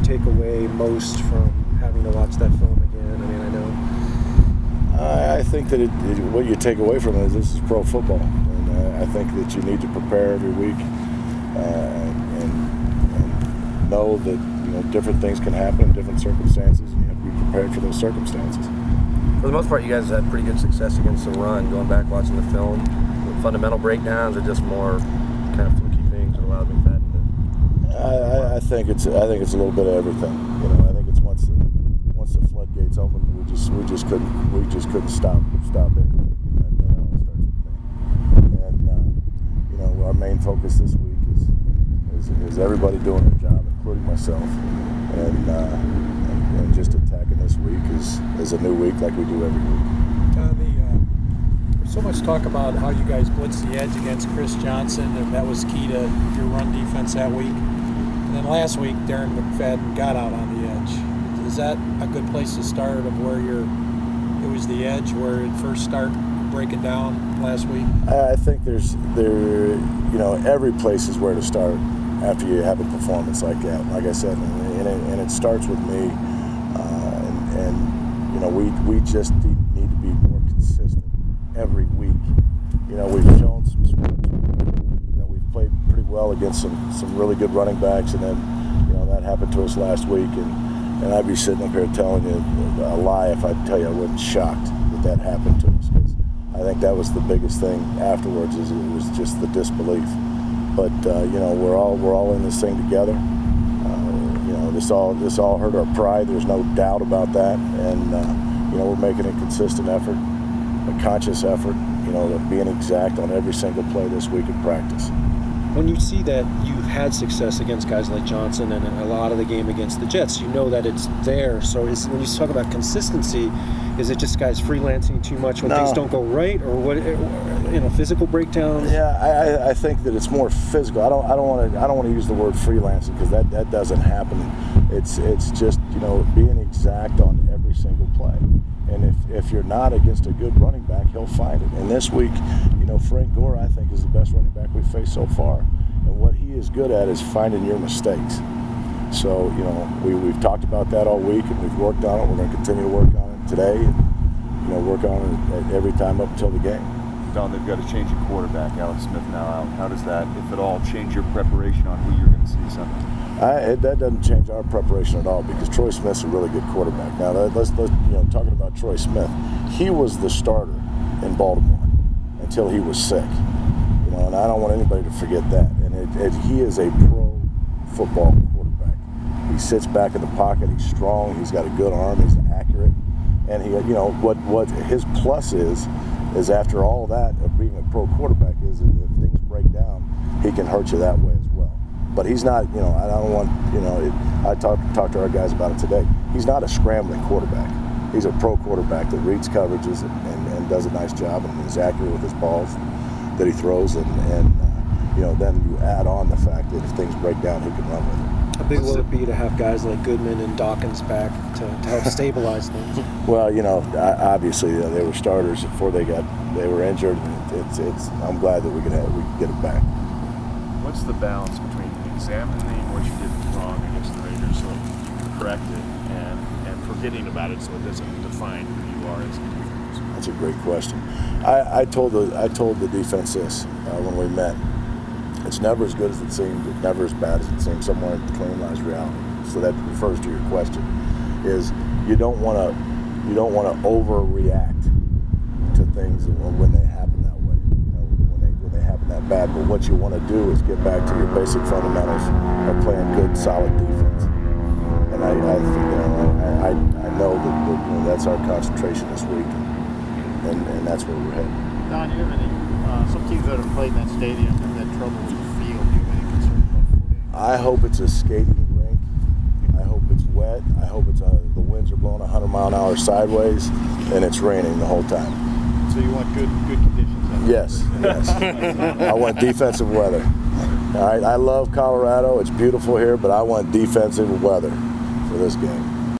take away most from having to watch that film again? I mean, I know. I think that what you take away from it is this is pro football, and I think that you need to prepare every week and know that different things can happen in different circumstances, and you have to be prepared for those circumstances. For the most part, you guys had pretty good success against the run. Going back watching the film, fundamental breakdowns or just more kind of fluky things that allowed McFadden to. I think it's a little bit of everything. I think it's once the floodgates open, we just couldn't stop it. That all starts with me. And our main focus this week is everybody doing their job, including myself, and just attacking this week is a new week like we do every week. There's so much talk about how you guys blitzed the edge against Chris Johnson, and that was key to your run defense that week. And then last week, Darren McFadden got out on the edge. Is that a good place to start of where it was the edge where it first started breaking down last week? I think every place is where to start after you have a performance like that. Like I said, and it starts with me. We just need to be more consistent every week. We've shown some sports. We've played pretty well against some really good running backs, and then that happened to us last week, and I'd be sitting up here telling you a lie if I'd tell you I wasn't shocked that happened to us, because I think that was the biggest thing afterwards. Is it was just the disbelief. But we're all in this thing together. This all hurt our pride. There's no doubt about that, and we're making a consistent effort, a conscious effort, of being exact on every single play this week in practice. When you see that you've had success against guys like Johnson and a lot of the game against the Jets, you know that it's there. So when you talk about consistency, is it just guys freelancing too much when things don't go right, or what? Physical breakdowns? Yeah, I think that it's more physical. I don't want to use the word freelancing, because that doesn't happen. It's just being exact on every single play. And if you're not against a good running back, he'll find it. And this week, Frank Gore, I think, is the best running back we've faced so far. And what he is good at is finding your mistakes. So, we've talked about that all week, and we've worked on it. We're going to continue to work on it today, and, work on it every time up until the game. Don, they've got to change a quarterback. Alex Smith now out. How does that, if at all, change your preparation on who you're going to see Sunday? That doesn't change our preparation at all, because Troy Smith's a really good quarterback. Now, let's talking about Troy Smith, he was the starter in Baltimore until he was sick. And I don't want anybody to forget that. And he is a pro football quarterback. He sits back in the pocket. He's strong. He's got a good arm. He's accurate. And he, what his plus is after all that of being a pro quarterback is that if things break down, he can hurt you that way as well. But he's not, I don't want, I talked to our guys about it today. He's not a scrambling quarterback. He's a pro quarterback that reads coverages and does a nice job and is accurate with his balls that he throws. And then you add on the fact that if things break down, he can run with it. How big will it be to have guys like Goodman and Dawkins back to help stabilize things? Well, obviously they were starters before they were injured. I'm glad that we could get it back. What's the balance between examining what you did wrong against the Raiders so you can correct it, and forgetting about it so it doesn't define who you are as a defense? That's a great question. I told the defense this when we met. It's never as good as it seemed. It's never as bad as it seemed. Somewhere in between lies reality. So that refers to your question. Is you don't want to overreact to things when they happen that way. When they happen that bad. But what you want to do is get back to your basic fundamentals of playing good, solid defense. And I know that that's our concentration this week, and that's where we're headed. Don, you have any? Some teams that have played in that stadium have had trouble with the field. Do you have any concern about 4 days? I hope it's a skating rink. I hope it's wet. I hope the winds are blowing 100-mile-an-hour sideways, and it's raining the whole time. So you want good conditions then? Yes. I want defensive weather. All right. I love Colorado. It's beautiful here, but I want defensive weather for this game.